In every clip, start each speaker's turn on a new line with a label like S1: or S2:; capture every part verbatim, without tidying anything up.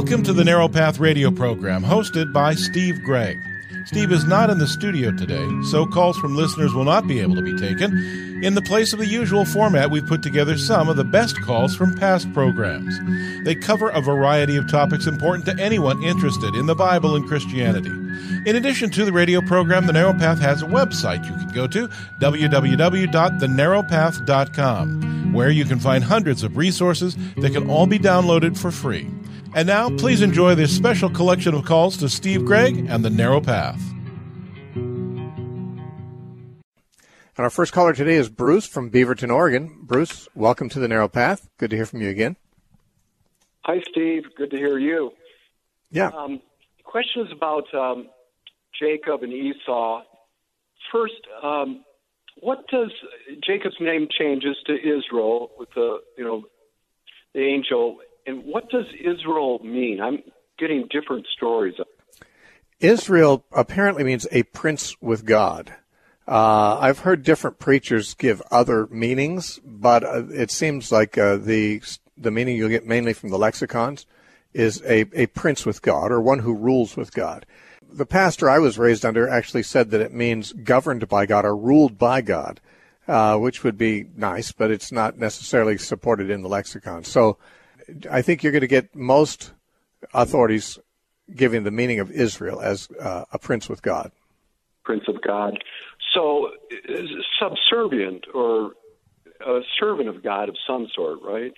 S1: Welcome to the Narrow Path radio program, hosted by Steve Gregg. Steve is not in the studio today, so calls from listeners will not be able to be taken. In the place of the usual format, we've put together some of the best calls from past programs. They cover a variety of topics important to anyone interested in the Bible and Christianity. In addition to the radio program, The Narrow Path has a website you can go to, w w w dot the narrow path dot com, where you can find hundreds of resources that can all be downloaded for free. And now, please enjoy this special collection of calls to Steve Gregg and The Narrow Path.
S2: And our first caller today is Bruce from Beaverton, Oregon. Bruce, welcome to The Narrow Path. Good to hear from you again.
S3: Hi, Steve. Good to hear you.
S2: Yeah.
S3: Um, question is about um, Jacob and Esau. First, um, what does Jacob's name changes to Israel with the, you know, the angel? And what does Israel mean? I'm getting different stories.
S2: Israel apparently means a prince with God. Uh, I've heard different preachers give other meanings, but uh, it seems like uh, the the meaning you'll get mainly from the lexicons is a, a prince with God, or one who rules with God. The pastor I was raised under actually said that it means governed by God or ruled by God, uh, which would be nice, but it's not necessarily supported in the lexicon. So I think you're going to get most authorities giving the meaning of Israel as uh, a prince with God.
S3: Prince of God. So subservient or a servant of God of some sort, right?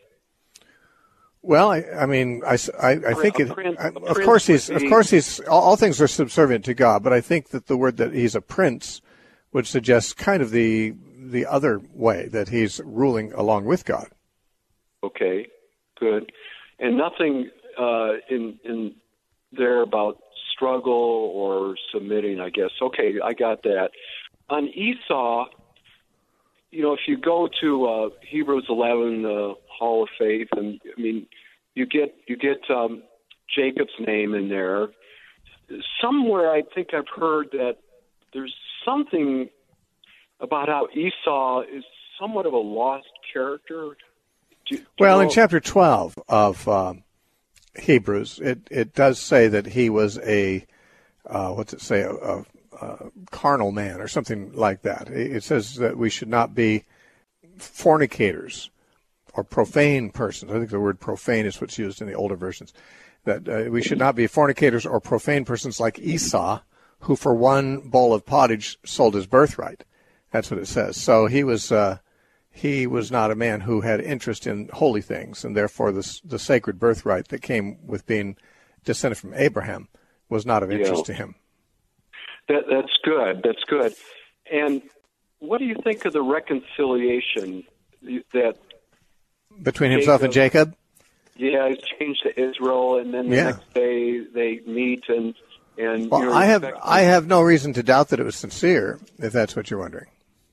S2: Well, I, I mean, I, I, I think it,
S3: prince,
S2: I, of course he's, of course he's, all, all things are subservient to God, but I think that the word that he's a prince would suggest kind of the, the other way, that he's ruling along with God.
S3: Okay, good. And nothing uh, in, in there about struggle or submitting, I guess. Okay, I got that. On Esau, you know, if you go to uh, Hebrews eleven, the uh, Hall of Faith, and I mean, you get you get um, Jacob's name in there. Somewhere, I think I've heard that there's something about how Esau is somewhat of a lost character. Do, do
S2: well,
S3: you know?
S2: In chapter twelve of uh, Hebrews, it it does say that he was a uh, what's it say a, a Uh, carnal man or something like that. It says that we should not be fornicators or profane persons. I think the word profane is what's used in the older versions. That uh, we should not be fornicators or profane persons like Esau, who for one bowl of pottage sold his birthright. That's what it says. So he was uh, he was not a man who had interest in holy things, and therefore the the sacred birthright that came with being descended from Abraham was not of interest
S3: yeah.
S2: to him.
S3: That, that's good. That's good. And what do you think of the reconciliation that
S2: between himself Jacob, and Jacob?
S3: Yeah, he's changed to Israel, and then the
S2: yeah.
S3: next day they meet, and and
S2: well,
S3: you know,
S2: I have I have no reason to doubt that it was sincere, if that's what you're wondering.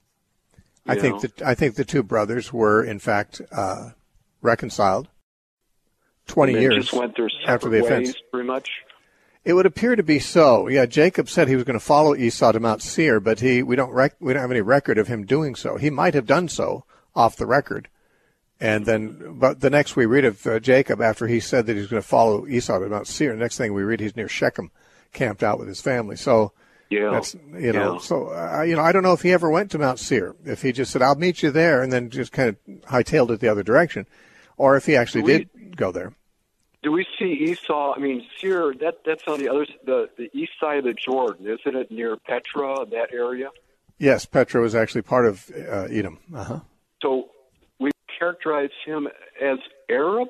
S2: I
S3: you
S2: think
S3: know.
S2: that I think the two brothers were in fact uh, reconciled twenty
S3: and
S2: years
S3: just went their
S2: after the
S3: ways,
S2: offense.
S3: Pretty much.
S2: It would appear to be so. Yeah, Jacob said he was going to follow Esau to Mount Seir, but he we don't rec- we don't have any record of him doing so. He might have done so off the record, and then but the next we read of uh, Jacob after he said that he's going to follow Esau to Mount Seir. The next thing we read, he's near Shechem, camped out with his family. So
S3: yeah,
S2: that's you know.
S3: Yeah.
S2: So uh, you know, I don't know if he ever went to Mount Seir. If he just said, "I'll meet you there," and then just kind of hightailed it the other direction, or if he actually
S3: we-
S2: did go there.
S3: Do we see Esau? I mean, Seir. That that's on the other, the the east side of the Jordan, isn't it? Near Petra, that area.
S2: Yes, Petra was actually part of uh, Edom. Uh-huh.
S3: So we characterize him as Arab.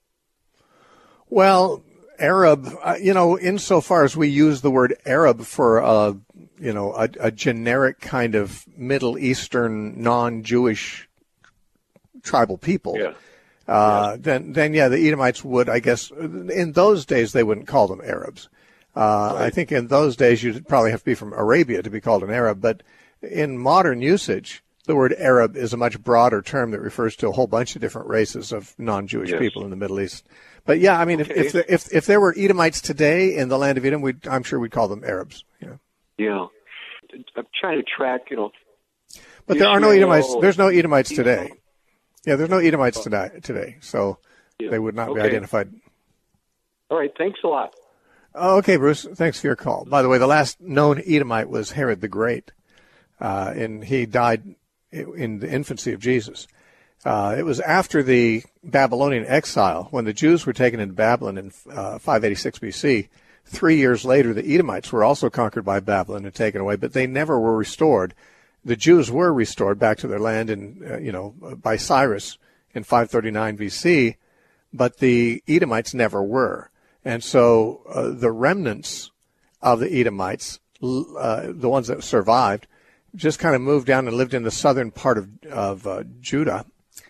S2: Well, Arab. Uh, you know, insofar as we use the word Arab for a you know a, a generic kind of Middle Eastern non-Jewish tribal people.
S3: Yeah.
S2: Uh, yes. Then, then, yeah, the Edomites would, I guess, in those days they wouldn't call them Arabs. Uh, right. I think in those days you'd probably have to be from Arabia to be called an Arab. But in modern usage, the word Arab is a much broader term that refers to a whole bunch of different races of non-Jewish
S3: yes.
S2: people in the Middle East. But yeah, I mean,
S3: okay.
S2: if if, there, if if there were Edomites today in the land of Edom, we'd, I'm sure we'd call them Arabs. Yeah.
S3: Yeah. I'm trying to track, you know.
S2: But there are no Edomites. There's no Edomites today. Yeah, there's no Edomites today, today, so
S3: yeah.
S2: they would not
S3: okay.
S2: be identified.
S3: All right. Thanks a lot.
S2: Okay, Bruce. Thanks for your call. By the way, the last known Edomite was Herod the Great, uh, and he died in the infancy of Jesus. Uh, it was after the Babylonian exile, when the Jews were taken into Babylon in uh, five eighty-six B C. Three years later, the Edomites were also conquered by Babylon and taken away, but they never were restored. The Jews were restored back to their land, in, uh, you know, by Cyrus in five thirty-nine B C, but the Edomites never were. And so uh, the remnants of the Edomites, uh, the ones that survived, just kind of moved down and lived in the southern part of, of uh, Judah,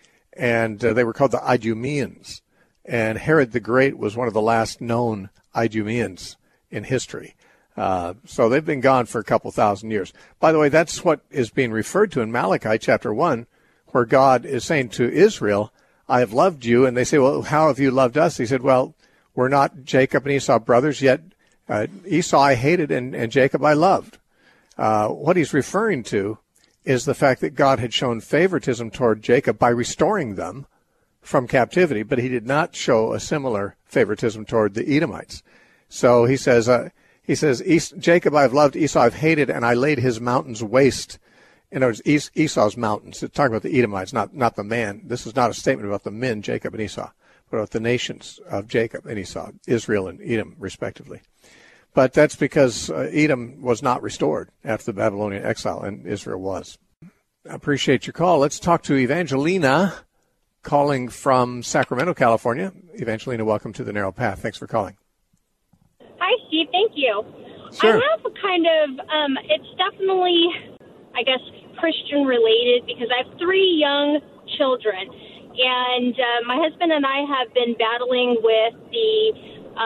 S2: and uh, they were called the Idumeans. And Herod the Great was one of the last known Idumeans in history. Uh, so they've been gone for a couple thousand years. By the way, that's what is being referred to in Malachi chapter one, where God is saying to Israel, I have loved you. And they say, well, how have you loved us? He said, well, we're not Jacob and Esau brothers, yet uh, Esau I hated and, and Jacob I loved. Uh, what he's referring to is the fact that God had shown favoritism toward Jacob by restoring them from captivity, but he did not show a similar favoritism toward the Edomites. So he says, uh, he says, Jacob I've loved, Esau I've hated, and I laid his mountains waste. In other words, Esau's mountains. It's talking about the Edomites, not, not the man. This is not a statement about the men, Jacob and Esau, but about the nations of Jacob and Esau, Israel and Edom, respectively. But that's because uh, Edom was not restored after the Babylonian exile, and Israel was. I appreciate your call. Let's talk to Evangelina, calling from Sacramento, California. Evangelina, welcome to The Narrow Path. Thanks for calling.
S4: Hi, Steve. Thank you.
S2: Sure.
S4: I have a kind of, um, it's definitely, I guess, Christian-related, because I have three young children. And uh, my husband and I have been battling with the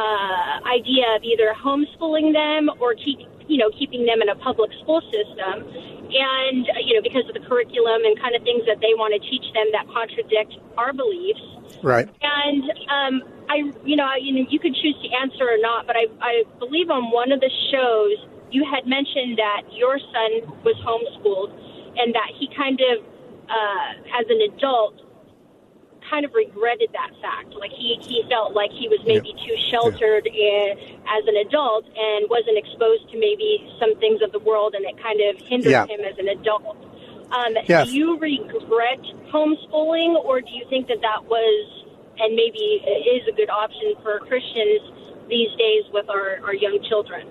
S4: uh, idea of either homeschooling them or keep, you know, keeping them in a public school system. And, uh, you know, because of the curriculum and kind of things that they want to teach them that contradict our beliefs.
S2: Right.
S4: And um, I, you know, you know, you could choose to answer or not, but I, I believe on one of the shows you had mentioned that your son was homeschooled and that he kind of, uh, as an adult, kind of regretted that fact. Like he, he felt like he was maybe yeah. too sheltered yeah. in, as an adult and wasn't exposed to maybe some things of the world, and it kind of hindered yeah. him as an adult. Um, yeah. Do you regret homeschooling, or do you think that that was and maybe is a good option for Christians these days with our, our young children?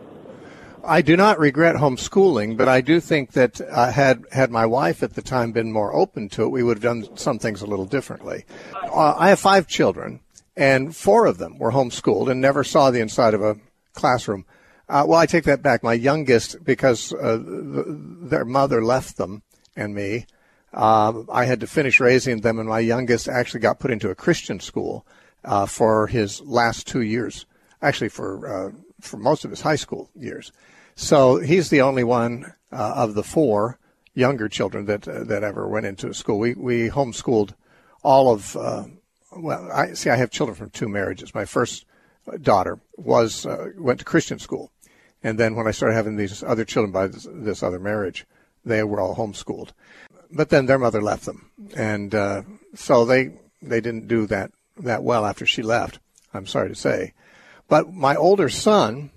S2: I do not regret homeschooling, but I do think that uh, had had my wife at the time been more open to it, we would have done some things a little differently. Uh, I have five children, and four of them were homeschooled and never saw the inside of a classroom. Uh, well, I take that back. My youngest, because uh, th- their mother left them and me, uh, I had to finish raising them, and my youngest actually got put into a Christian school uh, for his last two years, actually for uh, for most of his high school years. So he's the only one uh, of the four younger children that uh, that ever went into a school. We we homeschooled all of. Uh, well, I see. I have children from two marriages. My first daughter was uh, went to Christian school, and then when I started having these other children by this, this other marriage, they were all homeschooled. But then their mother left them, and uh, so they they didn't do that that well after she left. I'm sorry to say, but my older son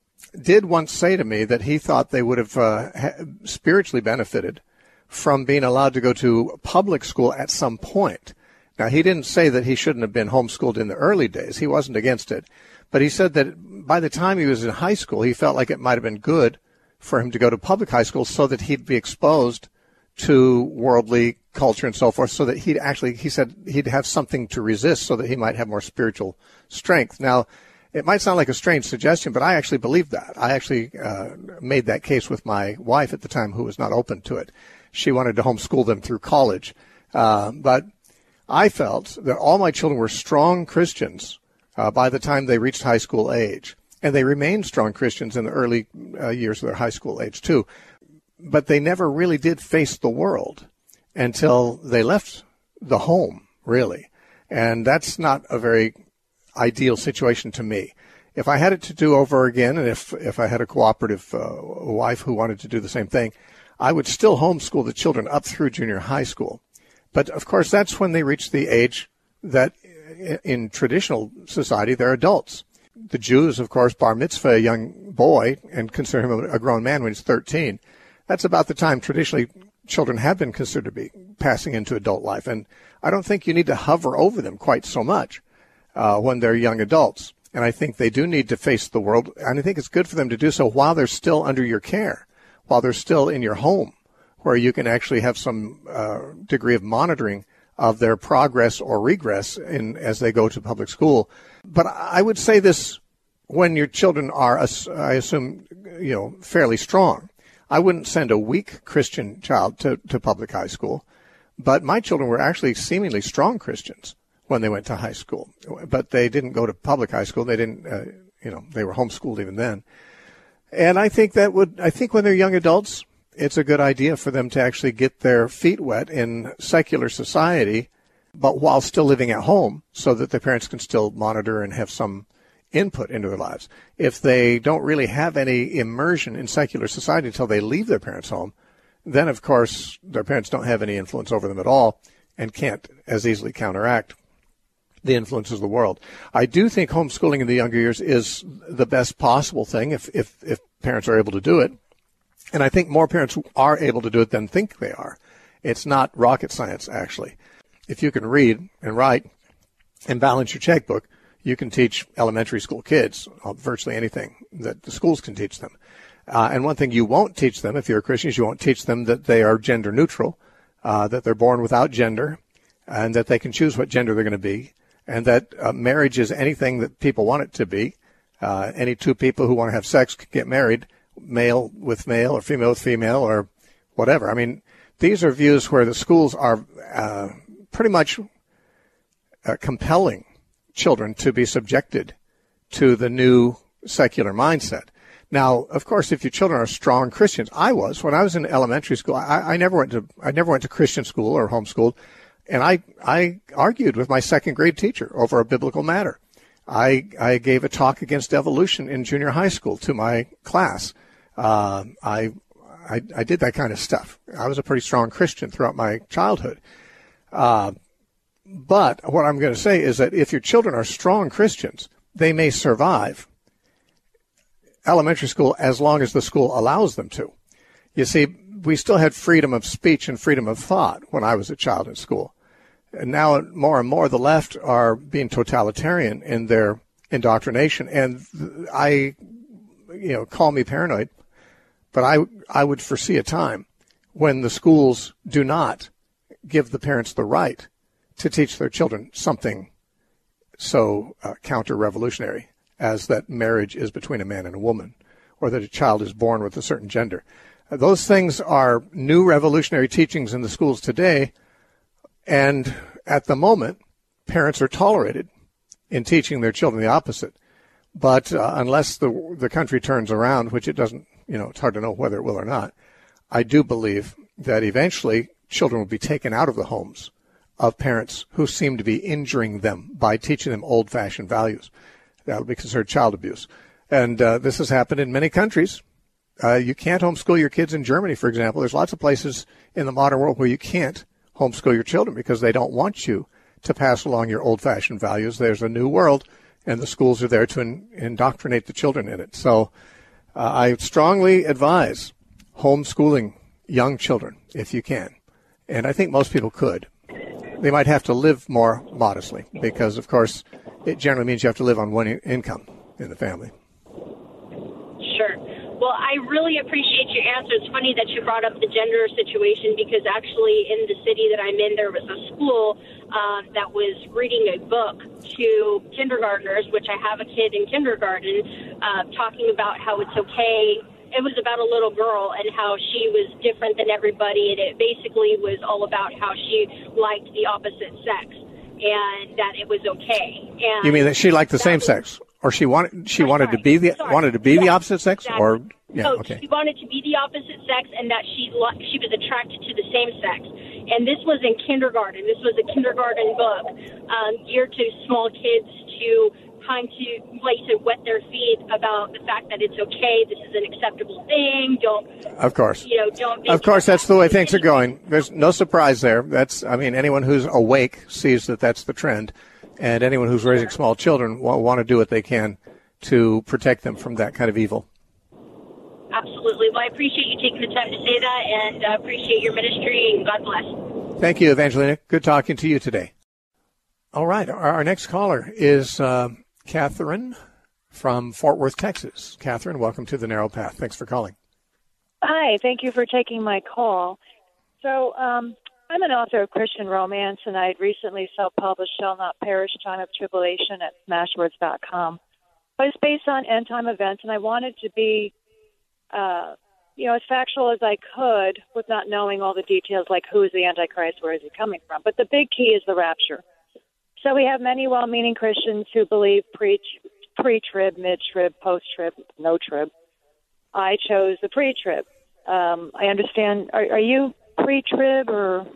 S2: did once say to me that he thought they would have uh, ha- spiritually benefited from being allowed to go to public school at some point. Now, he didn't say that he shouldn't have been homeschooled in the early days. He wasn't against it. But he said that by the time he was in high school, he felt like it might have been good for him to go to public high school so that he'd be exposed to worldly culture and so forth, so that he'd actually, he said, he'd have something to resist so that he might have more spiritual strength. Now, it might sound like a strange suggestion, but I actually believed that. I actually uh, made that case with my wife at the time, who was not open to it. She wanted to homeschool them through college. Uh, but I felt that all my children were strong Christians uh, by the time they reached high school age. And they remained strong Christians in the early uh, years of their high school age, too. But they never really did face the world until they left the home, really. And that's not a very ideal situation to me. If I had it to do over again, and if if I had a cooperative uh, wife who wanted to do the same thing, I would still homeschool the children up through junior high school. But, of course, that's when they reach the age that in traditional society they're adults. the Jews, of course, bar mitzvah a young boy and consider him a grown man when he's thirteen. That's about the time traditionally children have been considered to be passing into adult life. And I don't think you need to hover over them quite so much uh, when they're young adults. And I think they do need to face the world. And I think it's good for them to do so while they're still under your care, while they're still in your home, where you can actually have some uh, degree of monitoring of their progress or regress in as they go to public school. But I would say this when your children are, I assume, you know, fairly strong. I wouldn't send a weak Christian child to, to public high school, but my children were actually seemingly strong Christians when they went to high school. But they didn't go to public high school. They didn't, uh, you know, they were homeschooled even then. And I think that would, I think when they're young adults, it's a good idea for them to actually get their feet wet in secular society, but while still living at home so that their parents can still monitor and have some input into their lives. If they don't really have any immersion in secular society until they leave their parents' home, then, of course, their parents don't have any influence over them at all and can't as easily counteract the influences of the world. I do think homeschooling in the younger years is the best possible thing if, if, if parents are able to do it. And I think more parents are able to do it than think they are. It's not rocket science, actually. If you can read and write and balance your checkbook, you can teach elementary school kids virtually anything that the schools can teach them. Uh, and one thing you won't teach them, if you're a Christian, is you won't teach them that they are gender neutral, uh, that they're born without gender, and that they can choose what gender they're going to be, and that uh, marriage is anything that people want it to be. Uh, any two people who want to have sex can get married, male with male or female with female or whatever. I mean, these are views where the schools are uh, pretty much uh, compelling children to be subjected to the new secular mindset. Now, of course, if your children are strong Christians, I was when I was in elementary school. I, I never went to I never went to Christian school or homeschooled, and I I argued with my second grade teacher over a biblical matter. I I gave a talk against evolution in junior high school to my class. Uh, I, I I did that kind of stuff. I was a pretty strong Christian throughout my childhood. Uh, but what I'm going to say is that if your children are strong Christians, they may survive elementary school as long as the school allows them to. You see, we still had freedom of speech and freedom of thought when I was a child in school. And now more and more the left are being totalitarian in their indoctrination. And I, you know, call me paranoid, but I, I would foresee a time when the schools do not give the parents the right to teach their children something so uh, counter-revolutionary as that marriage is between a man and a woman, or that a child is born with a certain gender. Uh, those things are new revolutionary teachings in the schools today, and at the moment, parents are tolerated in teaching their children the opposite. But uh, unless the the country turns around, which it doesn't, you know, it's hard to know whether it will or not, I do believe that eventually children will be taken out of the homes of parents who seem to be injuring them by teaching them old-fashioned values. That would be considered child abuse. And uh, this has happened in many countries. Uh, you can't homeschool your kids in Germany, for example. There's lots of places in the modern world where you can't homeschool your children because they don't want you to pass along your old-fashioned values. There's a new world, and the schools are there to in- indoctrinate the children in it. So uh, I strongly advise homeschooling young children if you can. And I think most people could. They might have to live more modestly because, of course, it generally means you have to live on one in- income in the family.
S4: Sure. Well, I really appreciate your answer. It's funny that you brought up the gender situation because actually in the city that I'm in, there was a school um, that was reading a book to kindergartners, which I have a kid in kindergarten, uh, talking about how it's okay. It was about a little girl and how she was different than everybody, and it basically was all about how she liked the opposite sex and that it was okay. And
S2: you mean that she liked the same was, sex, or she wanted she wanted sorry, to be the sorry. wanted to be yes, the opposite sex, exactly. or yeah,
S4: no,
S2: okay.
S4: She wanted to be the opposite sex, and that she she was attracted to the same sex. And this was in kindergarten. This was a kindergarten book um, geared to small kids to time to like to wet their feet about the fact that it's okay. This is an acceptable thing. Don't.
S2: Of course.
S4: You know. Don't.
S2: Of course, that's the way things are going. There's no surprise there. That's. I mean, anyone who's awake sees that that's the trend, and anyone who's raising small children will want to do what they can to protect them from that kind of evil.
S4: Absolutely. Well, I appreciate you taking the time to say that, and uh, appreciate your ministry, and God bless.
S2: Thank you, Evangelina. Good talking to you today. All right. Our, our next caller is uh, Catherine from Fort Worth, Texas. Catherine, welcome to The Narrow Path. Thanks for calling.
S5: Hi. Thank you for taking my call. So um, I'm an author of Christian romance, and I recently self-published Shall Not Perish, Time of Tribulation at smashwords dot com. But it's based on end-time events, and I wanted to be Uh, you know, as factual as I could with not knowing all the details, like who is the Antichrist, where is he coming from. But the big key is the rapture. So we have many well-meaning Christians who believe pre, pre-trib, mid-trib, post-trib, no-trib. I chose the pre-trib. Um, I understand. Are, are you pre-trib or?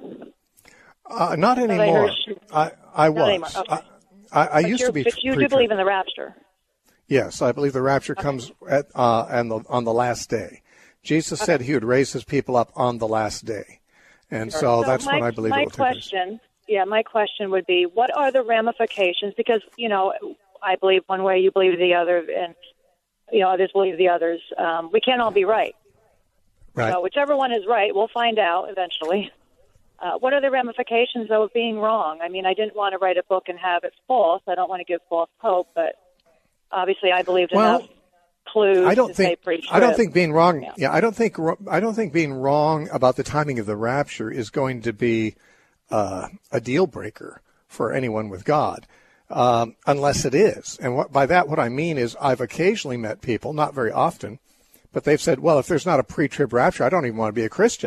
S2: Uh, not anymore. I, I was.
S5: Anymore. Okay.
S2: I, I, I used to be.
S5: But you
S2: pre-trib.
S5: do believe in the rapture.
S2: Yes, I believe the rapture
S5: okay.
S2: comes at, uh, on, the, on the last day. Jesus okay. said he would raise his people up on the last day. And
S5: sure.
S2: so,
S5: so
S2: that's
S5: my,
S2: when I believe
S5: my
S2: it will take
S5: question,
S2: place.
S5: Yeah, my question would be, what are the ramifications? Because, you know, I believe one way, you believe the other, and, you know, others believe the others. Um, we can't all be right.
S2: Right.
S5: So whichever one is right, we'll find out eventually. Uh, what are the ramifications, though, of being wrong? I mean, I didn't want to write a book and have it false. I don't want to give false hope, but obviously, I believed
S2: well,
S5: enough clues
S2: I don't
S5: to
S2: think,
S5: say pretty
S2: I don't think being wrong.
S5: Yeah.
S2: yeah, I don't think. I don't think being wrong about the timing of the rapture is going to be uh, a deal breaker for anyone with God, um, unless it is. And what, by that, what I mean is, I've occasionally met people, not very often, but they've said, "Well, if there's not a pre-trib rapture, I don't even want to be a Christian."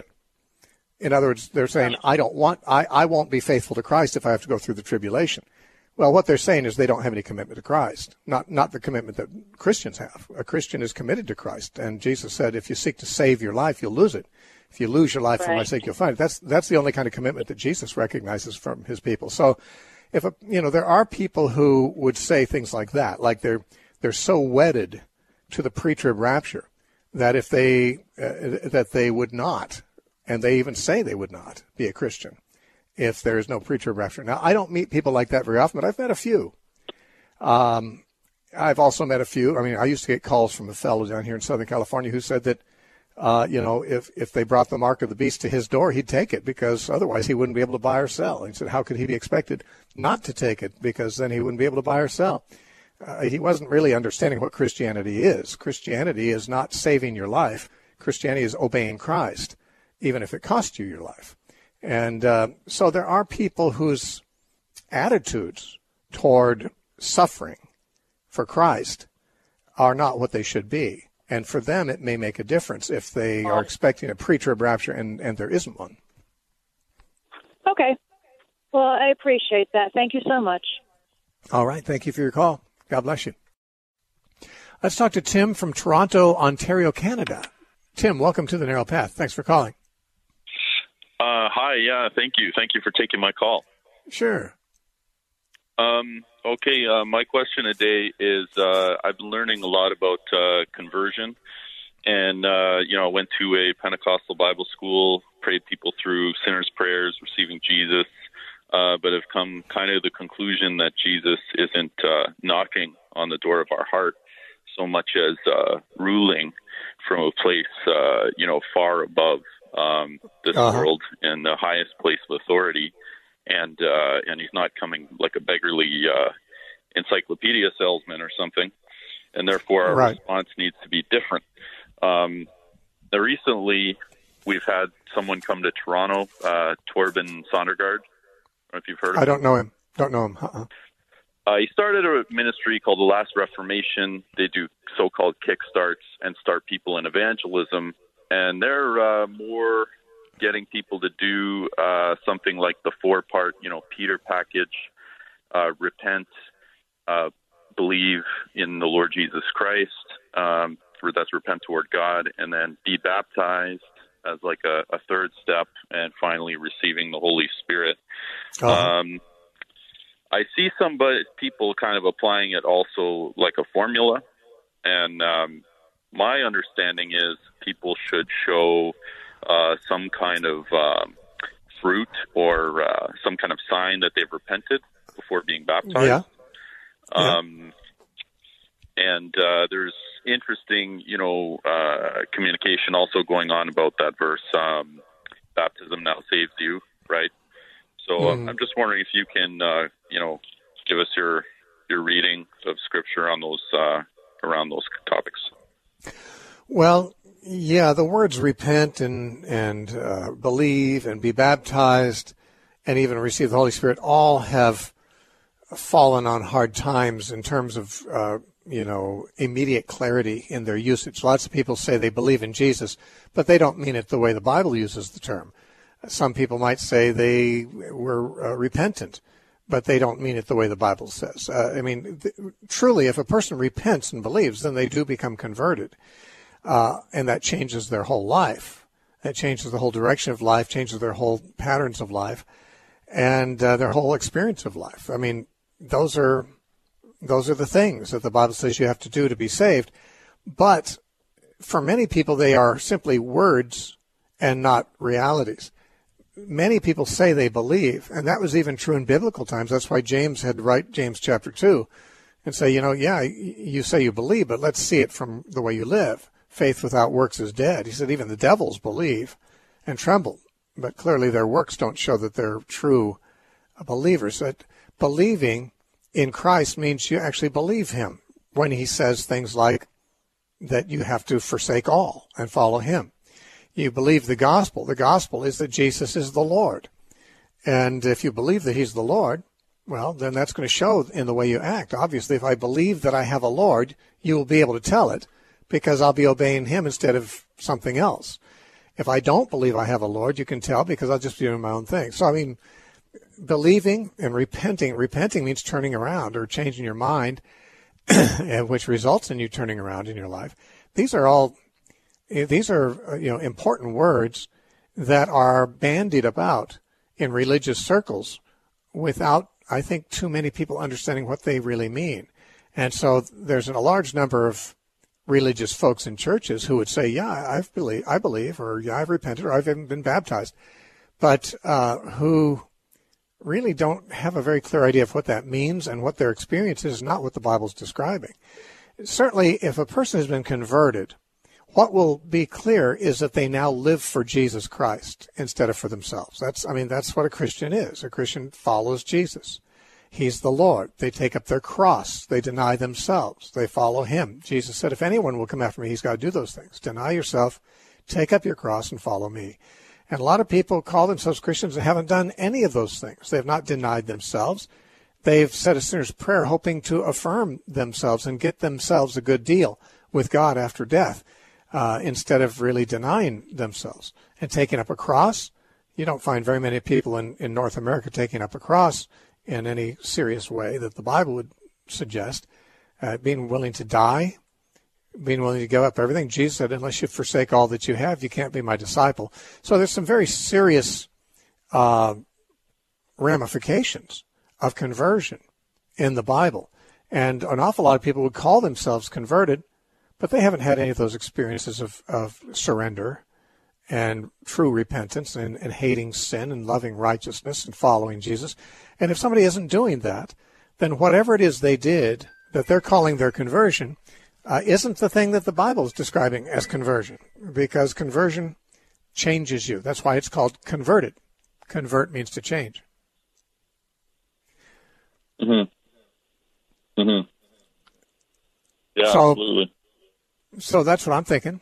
S2: In other words, they're saying, "I don't want. I, I won't be faithful to Christ if I have to go through the tribulation." Well, what they're saying is they don't have any commitment to Christ, not not the commitment that Christians have. A Christian is committed to Christ, and Jesus said, if you seek to save your life, you'll lose it. If you lose your life
S5: right.
S2: for my sake, you'll find it. That's that's the only kind of commitment that Jesus recognizes from his people. So, if a, you know, there are people who would say things like that, like they're they're so wedded to the pre-trib rapture that if they uh, that they would not, and they even say they would not be a Christian if there is no pre-trib rapture. Now, I don't meet people like that very often, but I've met a few. Um, I've also met a few. I mean, I used to get calls from a fellow down here in Southern California who said that, uh, you know, if, if they brought the mark of the beast to his door, he'd take it because otherwise he wouldn't be able to buy or sell. He said, how could he be expected not to take it? Because then he wouldn't be able to buy or sell. Uh, he wasn't really understanding what Christianity is. Christianity is not saving your life. Christianity is obeying Christ, even if it costs you your life. And uh, so there are people whose attitudes toward suffering for Christ are not what they should be. And for them, it may make a difference if they are expecting a pre-trib rapture and, and there isn't one.
S5: Okay. Well, I appreciate that. Thank you so much.
S2: All right. Thank you for your call. God bless you. Let's talk to Tim from Toronto, Ontario, Canada. Tim, welcome to The Narrow Path. Thanks for calling.
S6: Uh, hi, yeah, thank you. Thank you for taking my call.
S2: Sure.
S6: Um, okay, uh, my question today is uh, I've been learning a lot about uh, conversion. And, uh, you know, I went to a Pentecostal Bible school, prayed people through sinner's prayers, receiving Jesus, uh, but have come kind of to the conclusion that Jesus isn't uh, knocking on the door of our heart so much as uh, ruling from a place, uh, you know, far above um, this
S2: uh-huh.
S6: world and the highest place of authority. And uh, and he's not coming like a beggarly uh, encyclopedia salesman or something. And therefore, our
S2: right.
S6: response needs to be different. Um, now recently, we've had someone come to Toronto, uh, Torben Sondergaard. I don't know if you've heard of him.
S2: I don't know him. Don't know him. Uh-uh.
S6: Uh, he started a ministry called The Last Reformation. They do so-called kickstarts and start people in evangelism. And they're uh, more getting people to do uh, something like the four-part, you know, Peter package, uh, repent, uh, believe in the Lord Jesus Christ, um, for that's repent toward God, and then be baptized as like a, a third step, and finally receiving the Holy Spirit.
S2: Uh-huh.
S6: Um, I see some people kind of applying it also like a formula, and um, my understanding is people should show uh, some kind of um, fruit or uh, some kind of sign that they've repented before being baptized.
S2: Yeah.
S6: Um, and uh, there's interesting, you know, uh, communication also going on about that verse, um, baptism now saves you, right? So mm. uh, I'm just wondering if you can, uh, you know, give us your your reading of Scripture on those uh, around those topics.
S2: Well, yeah, the words repent and and uh, believe and be baptized and even receive the Holy Spirit all have fallen on hard times in terms of uh, you know immediate clarity in their usage. Lots of people say they believe in Jesus, but they don't mean it the way the Bible uses the term. Some people might say they were uh, repentant, but they don't mean it the way the Bible says. Uh, I mean, th- truly, if a person repents and believes, then they do become converted, uh, and that changes their whole life. That changes the whole direction of life, changes their whole patterns of life, and uh, their whole experience of life. I mean, those are those are the things that the Bible says you have to do to be saved. But for many people, they are simply words and not realities. Many people say they believe, and that was even true in biblical times. That's why James had to write James chapter two and say, you know, yeah, you say you believe, but let's see it from the way you live. Faith without works is dead. He said even the devils believe and tremble, but clearly their works don't show that they're true believers. That believing in Christ means you actually believe him when he says things like that you have to forsake all and follow him. You believe the gospel. The gospel is that Jesus is the Lord. And if you believe that he's the Lord, well, then that's going to show in the way you act. Obviously, if I believe that I have a Lord, you will be able to tell it because I'll be obeying him instead of something else. If I don't believe I have a Lord, you can tell because I'll just be doing my own thing. So, I mean, believing and repenting, repenting means turning around or changing your mind, which results in you turning around in your life. These are all These are, you know, important words that are bandied about in religious circles without, I think, too many people understanding what they really mean. And so there's a large number of religious folks in churches who would say, yeah, I've believe, I believe, or yeah, I've repented, or I've even been baptized, but uh, who really don't have a very clear idea of what that means, and what their experience is not what the Bible's describing. Certainly, if a person has been converted, what will be clear is that they now live for Jesus Christ instead of for themselves. That's, I mean, that's what a Christian is. A Christian follows Jesus. He's the Lord. They take up their cross. They deny themselves. They follow him. Jesus said, if anyone will come after me, he's got to do those things. Deny yourself, take up your cross, and follow me. And a lot of people call themselves Christians and haven't done any of those things. They have not denied themselves. They've said a sinner's prayer hoping to affirm themselves and get themselves a good deal with God after death. Uh, instead of really denying themselves and taking up a cross. You don't find very many people in, in North America taking up a cross in any serious way that the Bible would suggest. Uh, being willing to die, being willing to give up everything. Jesus said, unless you forsake all that you have, you can't be my disciple. So there's some very serious uh, ramifications of conversion in the Bible. And an awful lot of people would call themselves converted, but they haven't had any of those experiences of, of surrender and true repentance and, and hating sin and loving righteousness and following Jesus. And if somebody isn't doing that, then whatever it is they did that they're calling their conversion uh, isn't the thing that the Bible is describing as conversion, because conversion changes you. That's why it's called converted. Convert means to change.
S6: Mm-hmm. Mm-hmm. Yeah,
S2: so,
S6: absolutely.
S2: So that's what I'm thinking.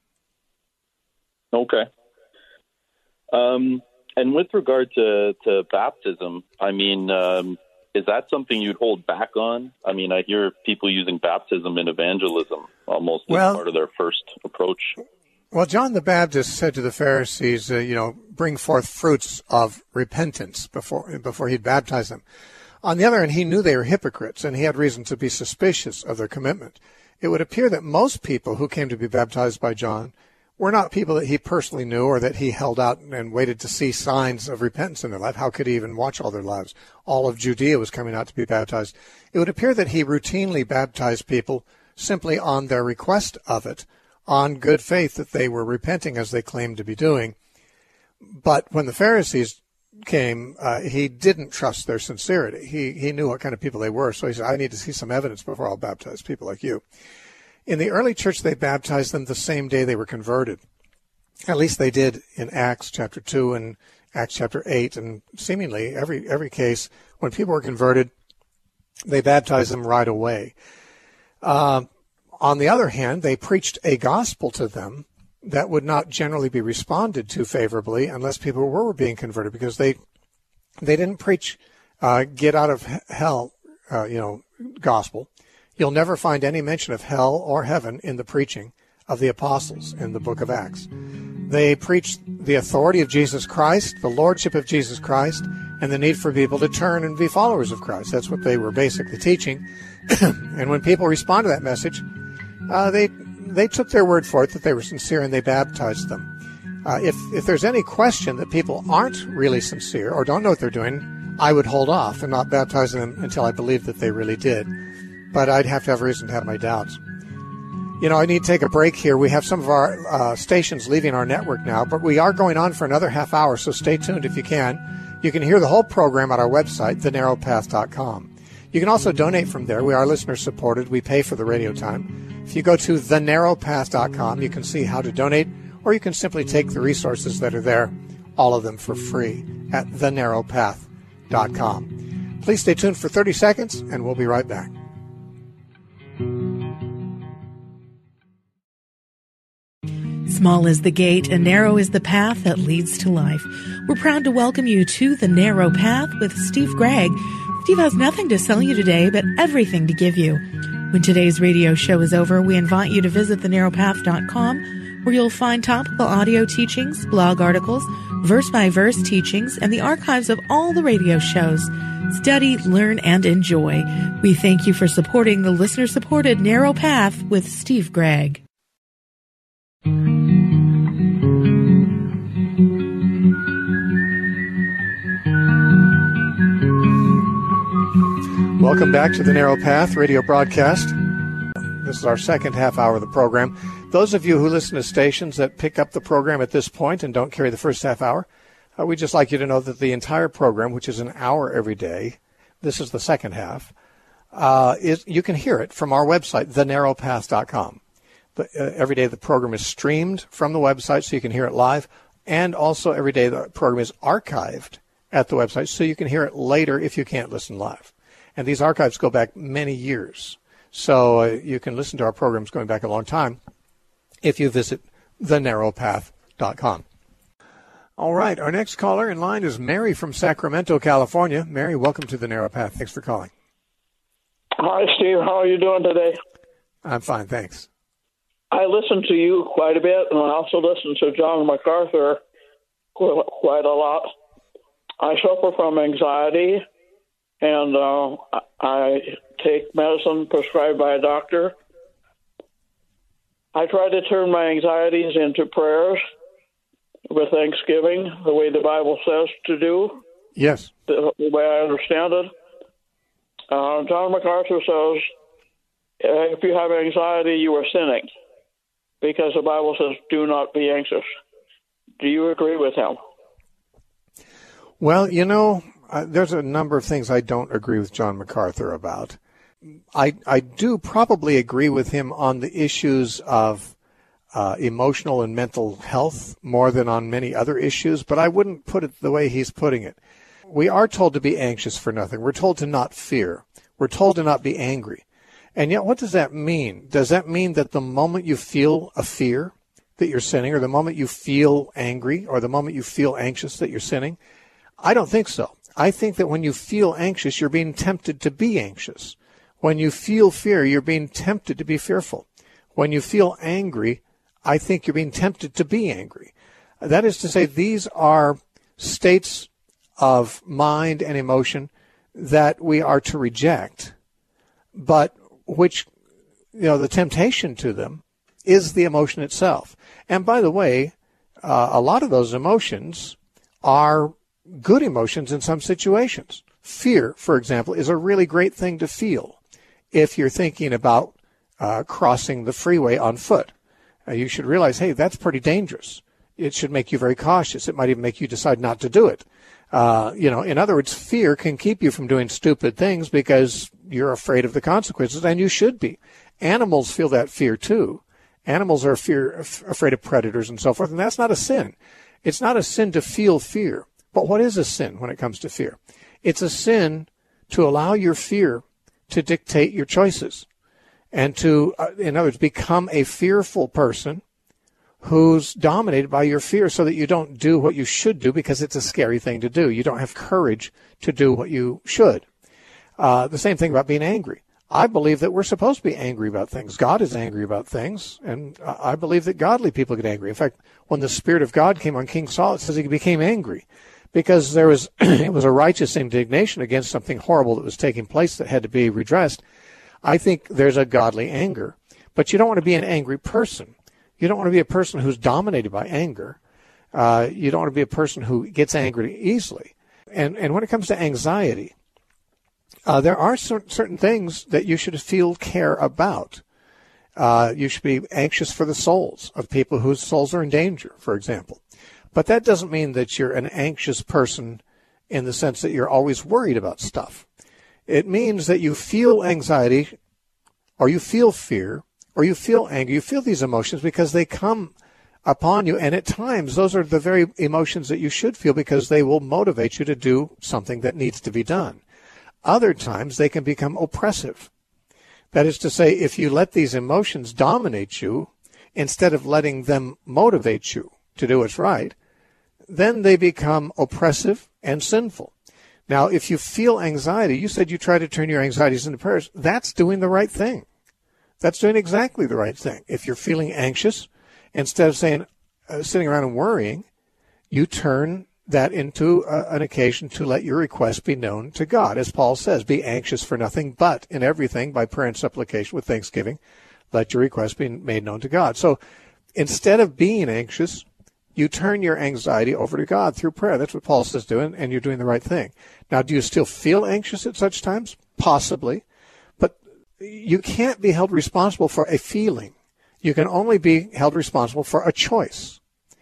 S6: Okay. Um, and with regard to, to baptism, I mean, um, is that something you'd hold back on? I mean, I hear people using baptism in evangelism almost as
S2: well,
S6: part of their first approach.
S2: Well, John the Baptist said to the Pharisees, uh, you know, bring forth fruits of repentance before before he'd baptize them. On the other hand, he knew they were hypocrites, and he had reason to be suspicious of their commitment. It would appear that most people who came to be baptized by John were not people that he personally knew or that he held out and waited to see signs of repentance in their life. How could he even watch all their lives? All of Judea was coming out to be baptized. It would appear that he routinely baptized people simply on their request of it, on good faith that they were repenting as they claimed to be doing. But when the Pharisees came, uh, he didn't trust their sincerity. He he knew what kind of people they were, so he said, I need to see some evidence before I'll baptize people like you. In the early church, they baptized them the same day they were converted. At least they did in Acts chapter two and Acts chapter eight, and seemingly every every case, when people were converted, they baptized them right away. Uh, on the other hand, they preached a gospel to them that would not generally be responded to favorably unless people were being converted, because they they didn't preach uh, get out of hell, uh, you know, gospel. You'll never find any mention of hell or heaven in the preaching of the apostles in the book of Acts. They preached the authority of Jesus Christ, the lordship of Jesus Christ, and the need for people to turn and be followers of Christ. That's what they were basically teaching. And when people respond to that message, uh, they they took their word for it that they were sincere, and they baptized them. Uh, if if there's any question that people aren't really sincere or don't know what they're doing, I would hold off and not baptize them until I believed that they really did. But I'd have to have reason to have my doubts. You know, I need to take a break here. We have some of our uh, stations leaving our network now, but we are going on for another half hour, so stay tuned if you can. You can hear the whole program at our website, the narrow path dot com. You can also donate from there. We are listener-supported. We pay for the radio time. If you go to the narrow path dot com, you can see how to donate, or you can simply take the resources that are there, all of them for free, at the narrow path dot com. Please stay tuned for thirty seconds, and we'll be right back.
S7: Small is the gate and narrow is the path that leads to life. We're proud to welcome you to The Narrow Path with Steve Gregg. Steve has nothing to sell you today, but everything to give you. When today's radio show is over, we invite you to visit the narrow path dot com, where you'll find topical audio teachings, blog articles, verse-by-verse teachings, and the archives of all the radio shows. Study, learn, and enjoy. We thank you for supporting the listener-supported Narrow Path with Steve Gregg.
S2: Welcome back to the Narrow Path radio broadcast. This is our second half hour of the program. Those of you who listen to stations that pick up the program at this point and don't carry the first half hour, uh, we'd just like you to know that the entire program, which is an hour every day, this is the second half, uh, is you can hear it from our website, the narrow path dot com. The, uh, every day the program is streamed from the website so you can hear it live, and also every day the program is archived at the website so you can hear it later if you can't listen live. And these archives go back many years, so uh, you can listen to our programs going back a long time if you visit the narrow path dot com. All right, our next caller in line is Mary from Sacramento, California. Mary, welcome to the Narrow Path. Thanks for calling.
S8: Hi, Steve. How are you doing today?
S2: I'm fine, thanks.
S8: I listen to you quite a bit, and I also listen to John MacArthur quite a lot. I suffer from anxiety, and uh, I take medicine prescribed by a doctor. I try to turn my anxieties into prayers with thanksgiving, the way the Bible says to do.
S2: Yes.
S8: The, the way I understand it. Uh, John MacArthur says, if you have anxiety, you are sinning, because the Bible says, do not be anxious. Do you agree with him?
S2: Well, you know, uh, there's a number of things I don't agree with John MacArthur about. I I do probably agree with him on the issues of uh, emotional and mental health more than on many other issues, but I wouldn't put it the way he's putting it. We are told to be anxious for nothing. We're told to not fear. We're told to not be angry. And yet, what does that mean? Does that mean that the moment you feel a fear that you're sinning, or the moment you feel angry, or the moment you feel anxious that you're sinning? I don't think so. I think that when you feel anxious, you're being tempted to be anxious. When you feel fear, you're being tempted to be fearful. When you feel angry, I think you're being tempted to be angry. That is to say, these are states of mind and emotion that we are to reject, but which, you know, the temptation to them is the emotion itself. And by the way, uh, a lot of those emotions are good emotions in some situations. Fear, for example, is a really great thing to feel if you're thinking about uh, crossing the freeway on foot. Uh, you should realize, hey, that's pretty dangerous. It should make you very cautious. It might even make you decide not to do it. Uh, you know, in other words, fear can keep you from doing stupid things because you're afraid of the consequences, and you should be. Animals feel that fear too. Animals are fear, f- afraid of predators and so forth, and that's not a sin. It's not a sin to feel fear. But what is a sin when it comes to fear? It's a sin to allow your fear to dictate your choices and to, uh, in other words, become a fearful person who's dominated by your fear so that you don't do what you should do because it's a scary thing to do. You don't have courage to do what you should. Uh, the same thing about being angry. I believe that we're supposed to be angry about things. God is angry about things, and I believe that godly people get angry. In fact, when the Spirit of God came on King Saul, it says he became angry because there was it was a righteous indignation against something horrible that was taking place that had to be redressed. I think there's a godly anger, but you don't want to be an angry person. You don't want to be a person who's dominated by anger. Uh, you don't want to be a person who gets angry easily. And and when it comes to anxiety, uh, there are certain, certain things that you should feel care about. Uh, you should be anxious for the souls of people whose souls are in danger, for example. But that doesn't mean that you're an anxious person in the sense that you're always worried about stuff. It means that you feel anxiety or you feel fear or you feel anger. You feel these emotions because they come upon you. And at times, those are the very emotions that you should feel because they will motivate you to do something that needs to be done. Other times, they can become oppressive. That is to say, if you let these emotions dominate you, instead of letting them motivate you to do what's right, then they become oppressive and sinful. Now, if you feel anxiety, you said you try to turn your anxieties into prayers. That's doing the right thing. That's doing exactly the right thing. If you're feeling anxious, instead of saying, uh, sitting around and worrying, you turn that into uh, an occasion to let your request be known to God. As Paul says, be anxious for nothing, but in everything by prayer and supplication with thanksgiving, let your request be made known to God. So instead of being anxious, you turn your anxiety over to God through prayer. That's what Paul says doing, and you're doing the right thing. Now, do you still feel anxious at such times? Possibly. But you can't be held responsible for a feeling. You can only be held responsible for a choice.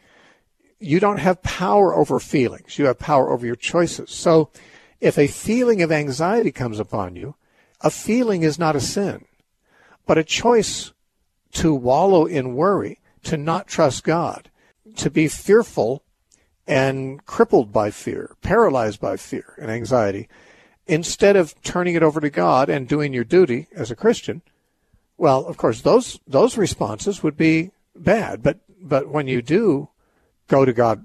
S2: You don't have power over feelings. You have power over your choices. So if a feeling of anxiety comes upon you, a feeling is not a sin. But a choice to wallow in worry, to not trust God, to be fearful and crippled by fear, paralyzed by fear and anxiety, instead of turning it over to God and doing your duty as a Christian, well, of course, those those responses would be bad. But but when you do go to God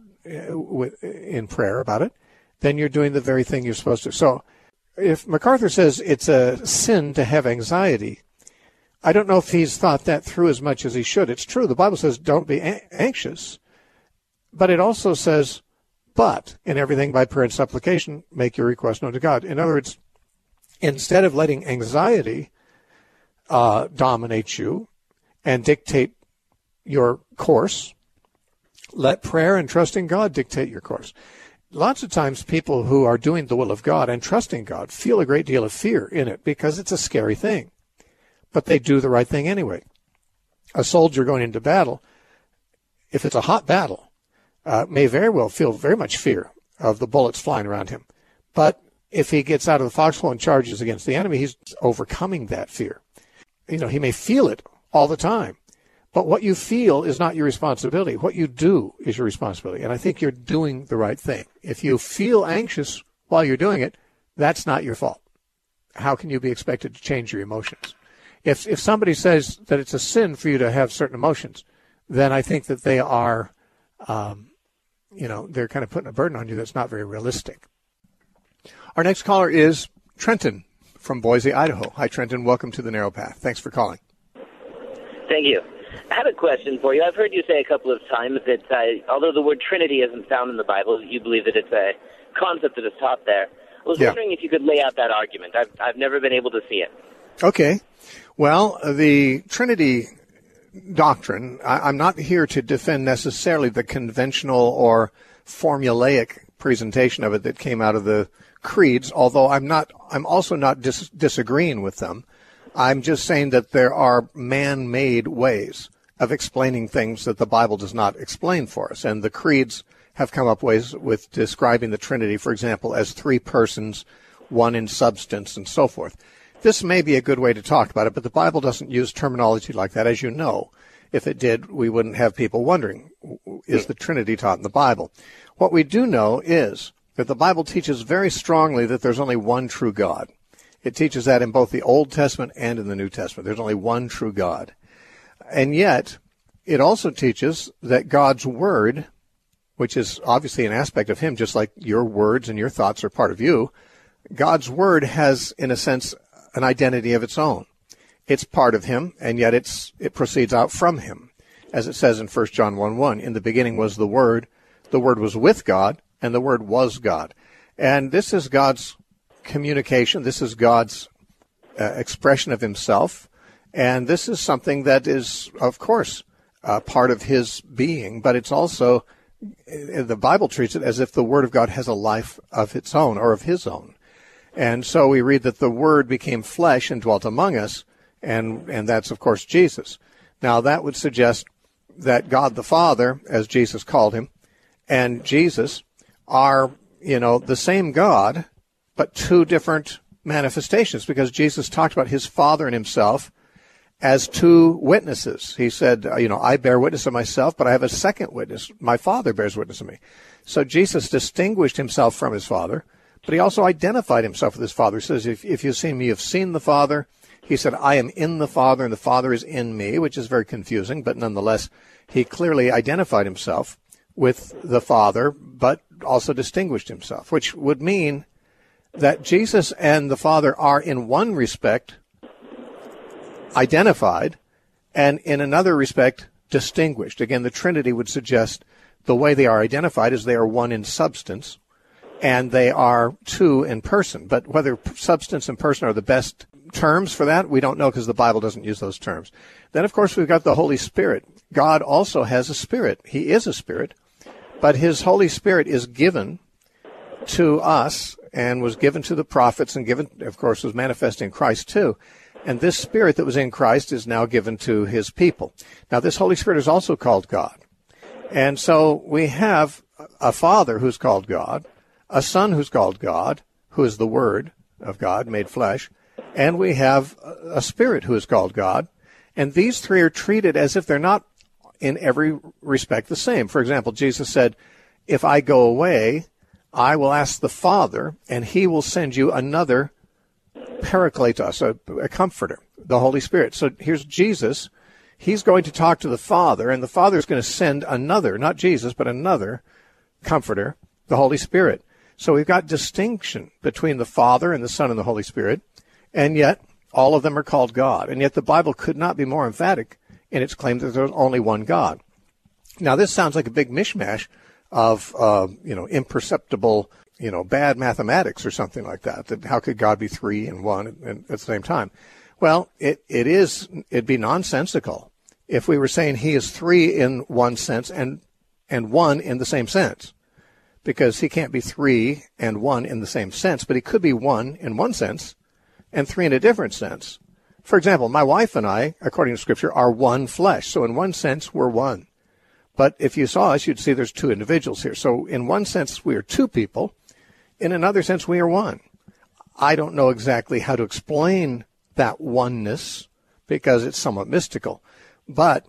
S2: in prayer about it, then you're doing the very thing you're supposed to. So if MacArthur says it's a sin to have anxiety, I don't know if he's thought that through as much as he should. It's true. The Bible says don't be a- anxious. But it also says, but in everything by prayer and supplication, make your request known to God. In other words, instead of letting anxiety uh, dominate you and dictate your course, let prayer and trusting God dictate your course. Lots of times people who are doing the will of God and trusting God feel a great deal of fear in it because it's a scary thing. But they do the right thing anyway. A soldier going into battle, if it's a hot battle, uh, may very well feel very much fear of the bullets flying around him. But if he gets out of the foxhole and charges against the enemy, he's overcoming that fear. You know, he may feel it all the time. But what you feel is not your responsibility. What you do is your responsibility. And I think you're doing the right thing. If you feel anxious while you're doing it, that's not your fault. How can you be expected to change your emotions? If if somebody says that it's a sin for you to have certain emotions, then I think that they are, um, you know, they're kind of putting a burden on you that's not very realistic. Our next caller is Trenton from Boise, Idaho. Hi, Trenton. Welcome to the Narrow Path. Thanks for calling.
S9: Thank you. I have a question for you. I've heard you say a couple of times that uh, although the word Trinity isn't found in the Bible, you believe that it's a concept that is taught there. I was yeah. wondering if you could lay out that argument. I've, I've never been able to see it.
S2: Okay. Well, the Trinity doctrine, I, I'm not here to defend necessarily the conventional or formulaic presentation of it that came out of the creeds, although I'm not. I'm also not dis- disagreeing with them. I'm just saying that there are man-made ways of explaining things that the Bible does not explain for us. And the creeds have come up ways with describing the Trinity, for example, as three persons, one in substance, and so forth. This may be a good way to talk about it, but the Bible doesn't use terminology like that, as you know. If it did, we wouldn't have people wondering, is the Trinity taught in the Bible? What we do know is that the Bible teaches very strongly that there's only one true God. It teaches that in both the Old Testament and in the New Testament. There's only one true God. And yet, it also teaches that God's Word, which is obviously an aspect of Him, just like your words and your thoughts are part of you, God's Word has, in a sense, an identity of its own. It's part of Him, and yet it's it proceeds out from Him. As it says in First John one one, in the beginning was the Word, the Word was with God, and the Word was God. And this is God's communication. This is God's uh, expression of Himself. And this is something that is, of course, uh, part of His being, but it's also, the Bible treats it as if the Word of God has a life of its own, or of His own. And so we read that the Word became flesh and dwelt among us, and, and that's, of course, Jesus. Now, that would suggest that God the Father, as Jesus called Him, and Jesus are, you know, the same God, but two different manifestations, because Jesus talked about His Father and Himself as two witnesses. He said, you know, I bear witness of myself, but I have a second witness. My Father bears witness of me. So Jesus distinguished Himself from His Father, but He also identified Himself with His Father. He says, if, if you've seen me, you've seen the Father. He said, I am in the Father, and the Father is in me, which is very confusing, but nonetheless, He clearly identified Himself with the Father, but also distinguished Himself, which would mean that Jesus and the Father are in one respect identified, and in another respect distinguished. Again, the Trinity would suggest the way they are identified is they are one in substance, and they are two in person. But whether substance and person are the best terms for that, we don't know, because the Bible doesn't use those terms. Then, of course, we've got the Holy Spirit. God also has a spirit. He is a spirit, but His Holy Spirit is given to us and was given to the prophets, and given, of course, was manifest in Christ too. And this Spirit that was in Christ is now given to His people. Now, this Holy Spirit is also called God. And so we have a Father who's called God, a Son who's called God, who is the Word of God made flesh, and we have a Spirit who is called God. And these three are treated as if they're not in every respect the same. For example, Jesus said, if I go away, I will ask the Father, and He will send you another Parakletos, a, a comforter, the Holy Spirit. So here's Jesus. He's going to talk to the Father, and the Father is going to send another, not Jesus, but another comforter, the Holy Spirit. So we've got distinction between the Father and the Son and the Holy Spirit, and yet all of them are called God. And yet the Bible could not be more emphatic in its claim that there's only one God. Now, this sounds like a big mishmash of, uh, you know, imperceptible, you know, bad mathematics or something like that. That how could God be three and one at the same time? Well, it, it is, it'd be nonsensical if we were saying He is three in one sense and, and one in the same sense, because He can't be three and one in the same sense, but He could be one in one sense and three in a different sense. For example, my wife and I, according to Scripture, are one flesh. So in one sense, we're one. But if you saw us, you'd see there's two individuals here. So in one sense, we are two people. In another sense, we are one. I don't know exactly how to explain that oneness because it's somewhat mystical. But